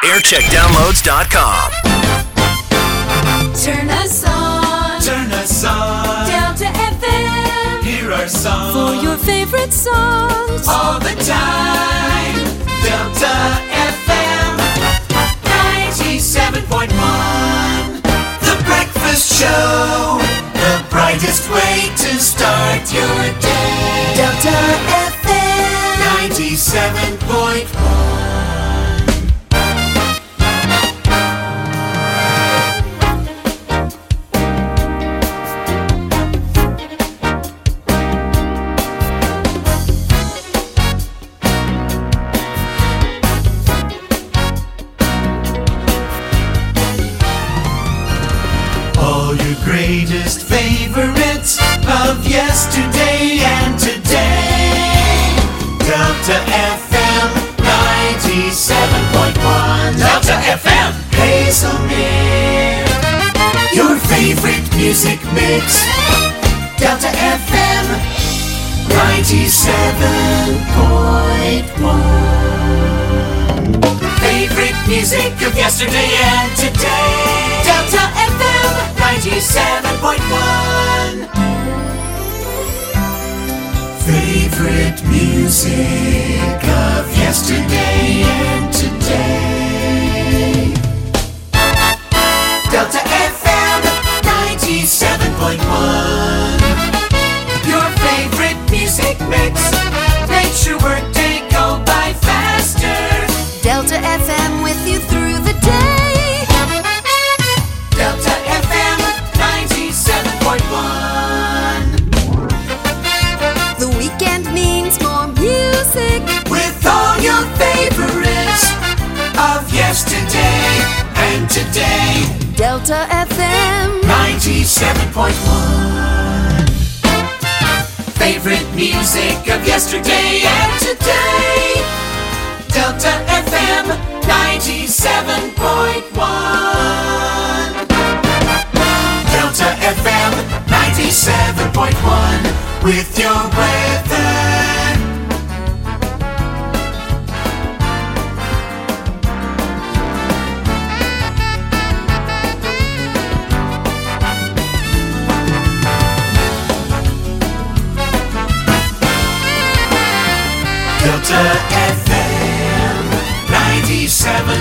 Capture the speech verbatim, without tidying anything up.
aircheck downloads dot com. Turn us on. Turn us on. Delta F M. Hear our songs. For your favorite songs. All the time. Delta F M. ninety-seven point one. The Breakfast Show. The brightest way to start your day. Delta F M. ninety-seven point one. Greatest favorites of yesterday and today. Delta F M ninety-seven point one. Delta F M Hazelmere. Your favorite music mix. Delta F M ninety-seven point one. Favorite music of yesterday and today. Delta F M ninety-seven point one. Favorite music of yesterday and today. Delta F M ninety-seven point one. Your favorite music mix makes your workday go by faster. Delta F M with you through the day. Delta F M ninety-seven point one. The weekend means more music. With all your favorites of yesterday and today. Delta F M ninety-seven point one. Favorite music of yesterday and today. Delta F M ninety-seven point one. Delta F M ninety-seven point one with your weather. Delta F M ninety-seven